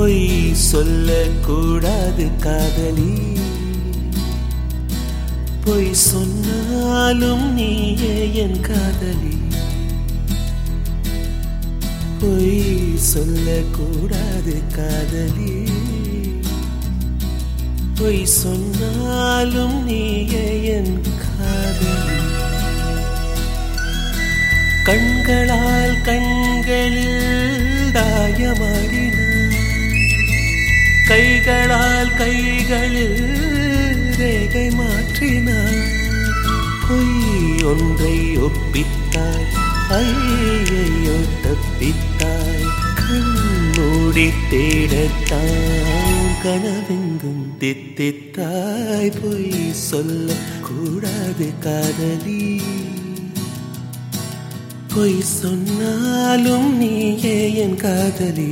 பொய் சொல்லக்கூடாது காதலி, பொய் சொன்னாலும் நீயே என் காதலி. பொய் சொல்லக்கூடாது காதலி, பொய் சொன்னாலும் நீயே என் காதலி. கண்களால் கண்களில் தாயமாடினார், கைகளால் கைகளில் ரேகை மாற்றினார். பொய் ஒன்றை ஒப்பித்தாய், ஐயையோ தப்பித்தாய். கண்மூடி தேடத்தான் கனவெங்கும் தித்தித்தாய். பொய் சொல்ல கூடாது காதலி, பொய் சொன்னாலும் நீயே என் காதலி.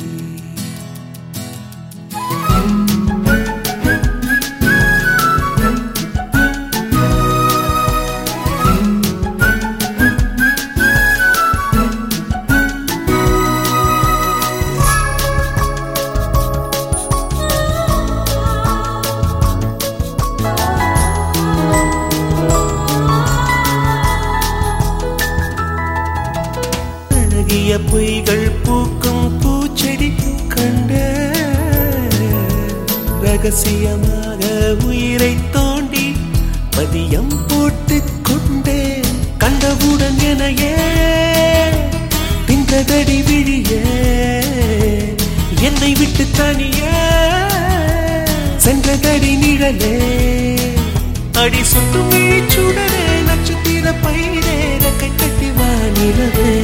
பொய்கள் பூக்கும் பூச்செடி கண்ட, ரகசியமாக உயிரை தோண்டி பதியம் போட்டுக் கொண்டேன். கண்டவுடன் எனையே தின்றதடி விழியே, என்னை விட்டு தனியே சென்றதடி நிழலே. அடி சுட்டும் விழிச்சுடரே, நட்சத்திர பயிரே, ரெக்கை கட்டி வானிலவே.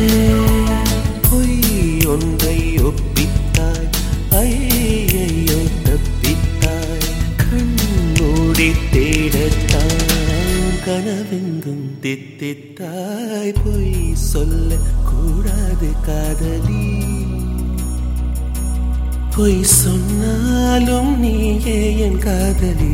ஒன்றை ஒப்பித்தாய், ஐயையோ தப்பித்தாய். கண்மூடி தேடத்தான் கனவெங்கும் தித்தித்தாய். பொய் சொல்ல கூடாது காதலி, பொய் சொன்னாலும் நீயே என் காதலி.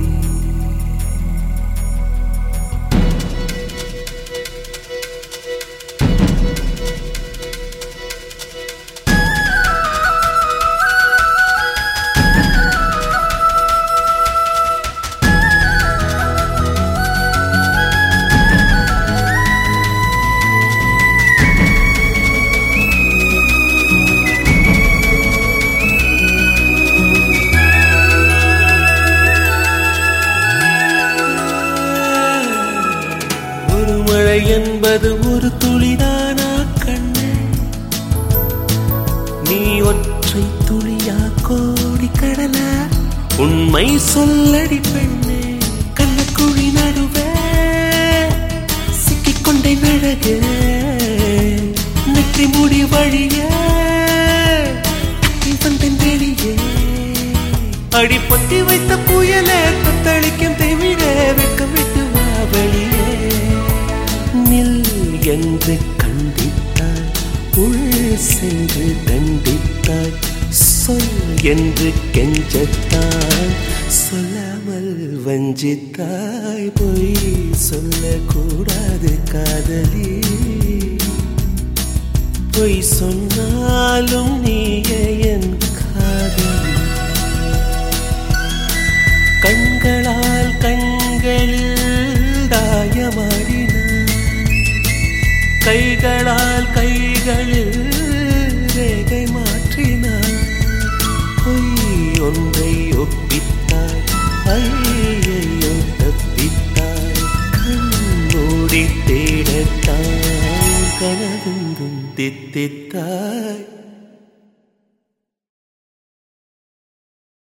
மழை என்பது ஒரு துளிதானா கண்ணே, நீ ஒற்றை துளியா கோடி கடலா? உண்மை சொல்லடி பெண்ணே, கண்ணக்குழி நடுவே சிக்கிக்கொண்டே அழகே. நெற்றி மூடி வழியே வந்தேன் வெளியே. அடி பொத்தி வைத்த புயலே, தத்தளிக்கும் தெவிடே, வெட்கம் விட்டு வா வெளியே. நில் என்று கண்டித்தாய், உள் சென்று தண்டித்தாய். சொல் என்று கெஞ்சத்தாய், சொல்லாமல் வஞ்சித்தாய். பொய் சொல்லக்கூடாது காதலி, பொய் சொன்னாலும் நீயே என் காதலி. கண்களால் கண்களில் தாயமாடினார், கைகளால் கைகளில் ரேகை மாற்றினார். பொய் ஒன்றை ஒப்பித்தாய், ஐயையோ தப்பித்தாய். கண்மூடி தேடத்தான் கனவெங்கும் தித்தித்தாய்.